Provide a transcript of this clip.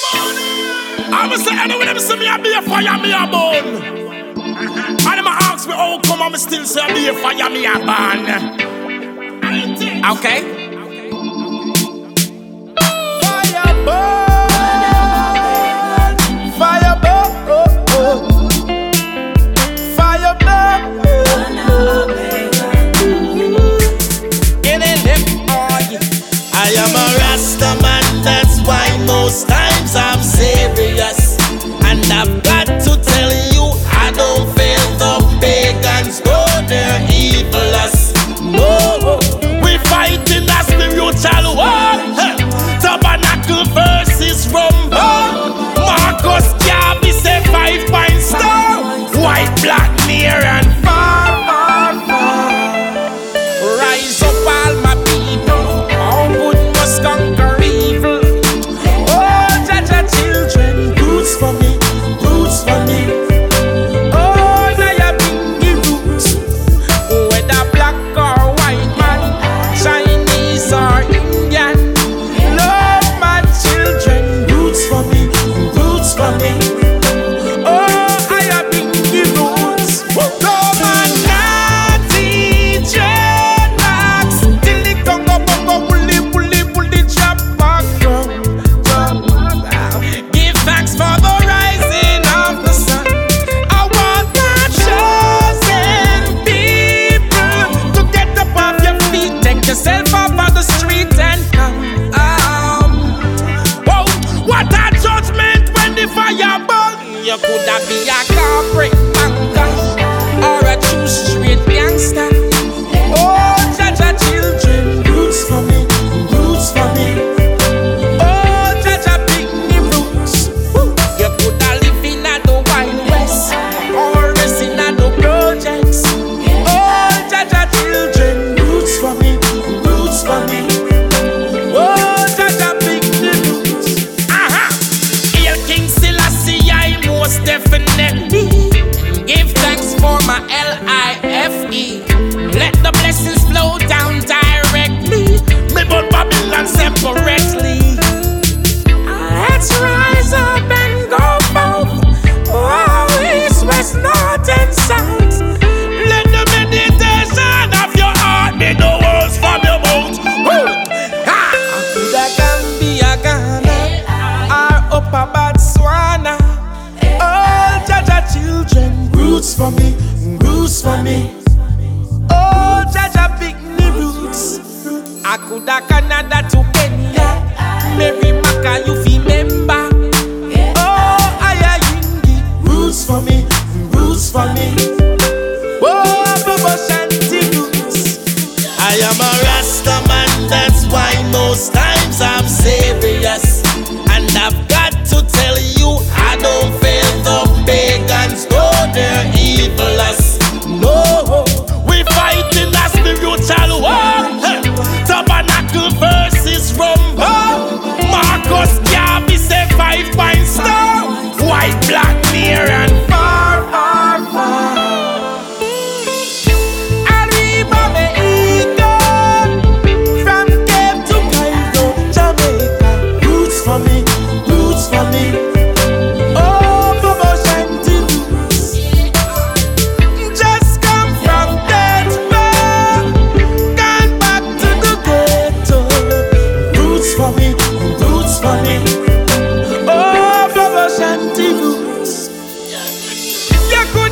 I will say anyway, them see me a be a fire, me a burn. And them ask me how come I'm still say I be a fire, me a burn. Okay. Fire burn, fire burn, fire burn. I am a Rasta man, that's why most times I'm serious. And I've got to tell you, I don't feel the pagans, no, they're evilous. No, we fighting a spiritual war. Tabernacle versus Rumble. Marcus Garvey say 5-point star. White, black, near and far, far, far. Rise up all my people, all good must conquer evil. Oh, Jaja children, roots for me, roots for me. Oh, now you bring the roots. Whether black or white man, Chinese or Indian. Love my children, roots for me, roots for me. Oh, I bring the roots. Come on, Natty, J-Max, till the Congo Bongo, bully, jump back, jump. Give thanks for the rising of the sun. I want my chosen people to get up off your feet, take yourself off on the street and come. Whoa, what a judgment when the fire burn. You coulda be a corporate banker or a true straight gangster. Oh, Jaja children, roots for me, roots for me. Oh, Jaja big the roots. You coulda live in a the Wild West or rest in a the projects. Oh, Jaja children, roots for me, roots for me. Oh, Jaja big the roots. Aha! Hail King Selassie, I most definitely give thanks for my L-I-F-E. Let the blessings flow down directly. Me but Babylon separately. Let's rise up and go forth. Oh, east, west, north and south. Let the meditation of your heart be the words from your mouth. Coulda Gambia, Ghana, or Upper Botswana. Oh, Jaja children, roots for me, roots for me. Oh, Jaja big the roots. I coulda Canada to Kenya, Mary Maka you fi member. Oh, Aya Yingi, roots for me, roots for me. Oh, Bobo Shanti roots. I am a Rasta man, that's why most times I'm serious. And I've got to tell you, I don't feel the pagans, no, they're evilous. No, we fighting a spiritual war. Tabernacle versus Rumble. Marcus Garvey say 5-point star. White, black, near and far, far, far. Arriba me ego, from Cape to Cairo, Jamaica. Roots for me, roots for me. Oh, Bobo Shanti roots. Just come from that bar, gone back to the ghetto. Roots for me, roots for me. Oh, Bobo Shanti roots. You could